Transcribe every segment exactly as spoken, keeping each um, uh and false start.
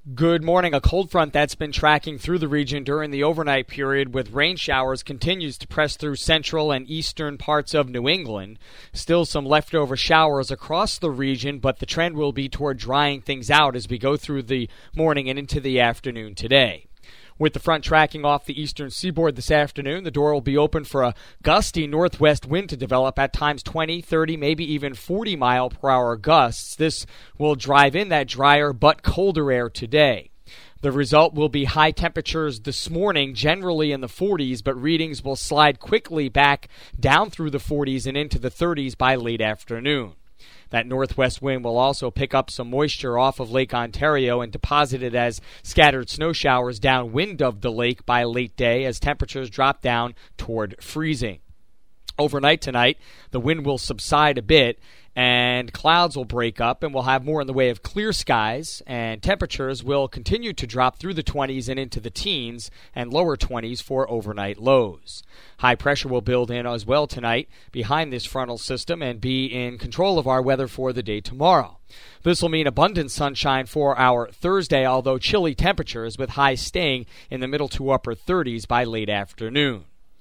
Good morning. A cold front that's been tracking through the region during the overnight period with rain showers continues to press through central and eastern parts of New England. Still some leftover showers across the region, but the trend will be toward drying things out as we go through the morning and into the afternoon today. With the front tracking off the eastern seaboard this afternoon, the door will be open for a gusty northwest wind to develop at times twenty, thirty, maybe even forty mile per hour gusts. This will drive in that drier but colder air today. The result will be high temperatures this morning, generally in the forties, but readings will slide quickly back down through the forties and into the thirties by late afternoon. That northwest wind will also pick up some moisture off of Lake Ontario and deposit it as scattered snow showers downwind of the lake by late day as temperatures drop down toward freezing. Overnight tonight, the wind will subside a bit and clouds will break up and we'll have more in the way of clear skies, and temperatures will continue to drop through the twenties and into the teens and lower twenties for overnight lows. High pressure will build in as well tonight behind this frontal system and be in control of our weather for the day tomorrow. This will mean abundant sunshine for our Thursday, although chilly temperatures with highs staying in the middle to upper thirties by late afternoon.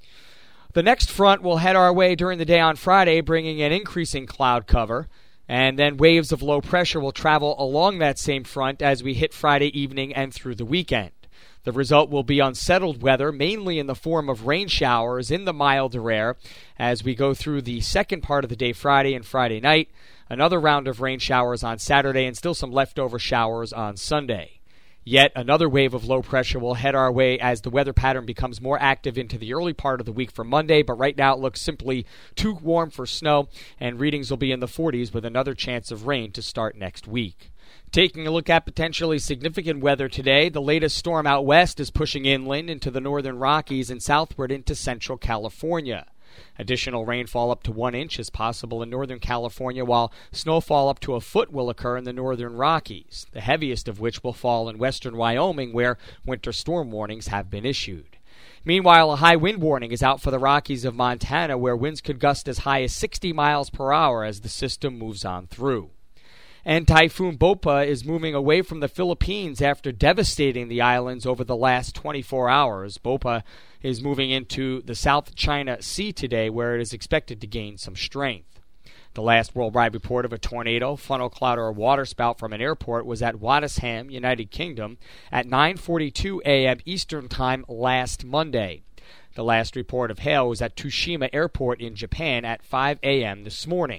The next front will head our way during the day on Friday, bringing an increasing cloud cover, and then waves of low pressure will travel along that same front as we hit Friday evening and through the weekend. The result will be unsettled weather, mainly in the form of rain showers in the milder air as we go through the second part of the day Friday and Friday night, another round of rain showers on Saturday, and still some leftover showers on Sunday. Yet another wave of low pressure will head our way as the weather pattern becomes more active into the early part of the week for Monday, but right now it looks simply too warm for snow, and readings will be in the forties with another chance of rain to start next week. Taking a look at potentially significant weather today, the latest storm out west is pushing inland into the northern Rockies and southward into central California. Additional rainfall up to one inch is possible in northern California, while snowfall up to a foot will occur in the northern Rockies, the heaviest of which will fall in western Wyoming, where winter storm warnings have been issued. Meanwhile, a high wind warning is out for the Rockies of Montana, where winds could gust as high as sixty miles per hour as the system moves on through. And Typhoon Bopa is moving away from the Philippines after devastating the islands over the last twenty-four hours. Bopa is moving into the South China Sea today, where it is expected to gain some strength. The last worldwide report of a tornado, funnel cloud, or waterspout from an airport was at Wattisham, United Kingdom, at nine forty-two a.m. Eastern Time last Monday. The last report of hail was at Tsushima Airport in Japan at five a.m. this morning.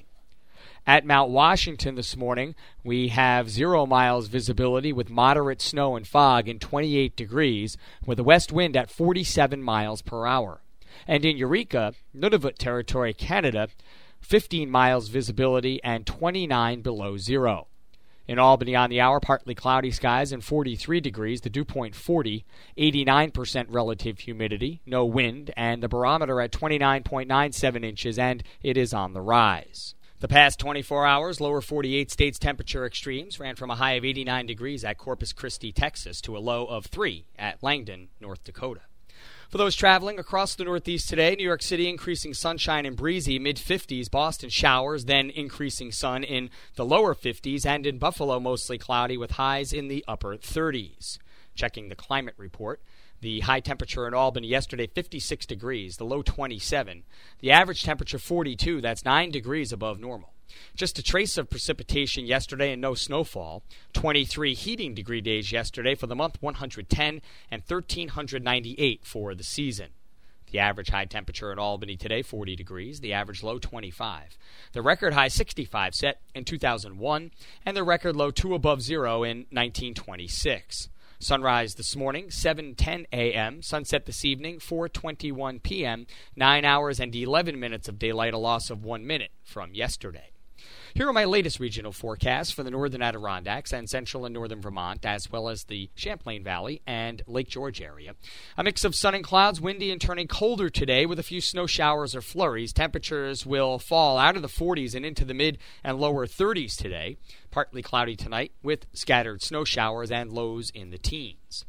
At Mount Washington this morning, we have zero miles visibility with moderate snow and fog and twenty-eight degrees, with a west wind at forty-seven miles per hour. And in Eureka, Nunavut Territory, Canada, fifteen miles visibility and twenty-nine below zero. In Albany on the hour, partly cloudy skies and forty-three degrees, the dew point forty, eighty-nine percent relative humidity, no wind, and the barometer at twenty-nine point nine seven inches, and it is on the rise. The past twenty-four hours, lower forty-eight states temperature extremes ran from a high of eighty-nine degrees at Corpus Christi, Texas, to a low of three at Langdon, North Dakota. For those traveling across the Northeast today, New York City increasing sunshine and breezy, mid-fifties, Boston showers, then increasing sun in the lower fifties, and in Buffalo mostly cloudy with highs in the upper thirties. Checking the climate report. The high temperature in Albany yesterday, fifty-six degrees, the low twenty-seven. The average temperature, forty-two. That's nine degrees above normal. Just a trace of precipitation yesterday and no snowfall. twenty-three heating degree days yesterday for the month, one hundred ten, and one thousand three hundred ninety-eight for the season. The average high temperature in Albany today, forty degrees. The average low, twenty-five. The record high, sixty-five, set in two thousand one, and the record low, two above zero in nineteen twenty-six. Sunrise this morning, seven ten a.m. Sunset this evening, four twenty-one p.m. Nine hours and eleven minutes of daylight, a loss of one minute from yesterday. Here are my latest regional forecasts for the northern Adirondacks and central and northern Vermont, as well as the Champlain Valley and Lake George area. A mix of sun and clouds, windy and turning colder today with a few snow showers or flurries. Temperatures will fall out of the forties and into the mid and lower thirties today. Partly cloudy tonight with scattered snow showers and lows in the teens.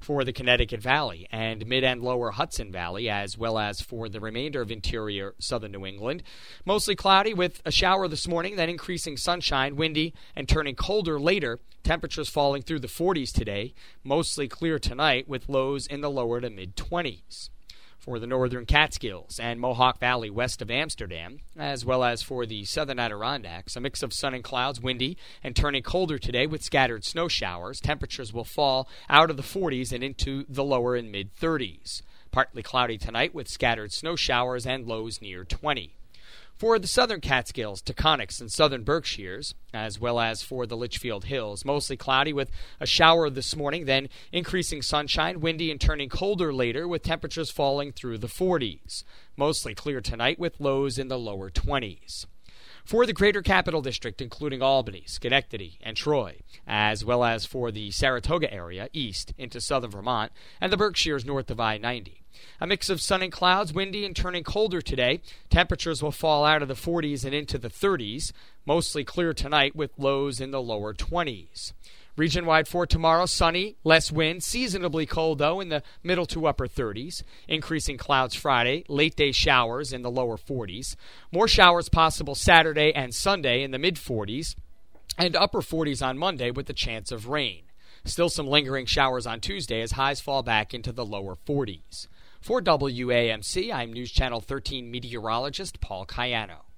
For the Connecticut Valley and mid and lower Hudson Valley, as well as for the remainder of interior southern New England. Mostly cloudy with a shower this morning, then increasing sunshine, windy, and turning colder later. Temperatures falling through the forties today. Mostly clear tonight with lows in the lower to mid-twenties. For the northern Catskills and Mohawk Valley west of Amsterdam, as well as for the southern Adirondacks, a mix of sun and clouds, windy, and turning colder today with scattered snow showers. Temperatures will fall out of the forties and into the lower and mid-thirties. Partly cloudy tonight with scattered snow showers and lows near twenty. For the southern Catskills, Taconics, and southern Berkshires, as well as for the Litchfield Hills, mostly cloudy with a shower this morning, then increasing sunshine, windy, and turning colder later with temperatures falling through the forties. Mostly clear tonight with lows in the lower twenties. For the Greater Capital District, including Albany, Schenectady, and Troy, as well as for the Saratoga area, east into southern Vermont, and the Berkshires north of I ninety. A mix of sun and clouds, windy and turning colder today. Temperatures will fall out of the forties and into the thirties. Mostly clear tonight with lows in the lower twenties. Region-wide for tomorrow, sunny, less wind, seasonably cold, though, in the middle to upper thirties. Increasing clouds Friday, late-day showers in the lower forties. More showers possible Saturday and Sunday in the mid-forties. And upper forties on Monday with the chance of rain. Still some lingering showers on Tuesday as highs fall back into the lower forties. For W A M C, I'm News Channel thirteen meteorologist Paul Cayano.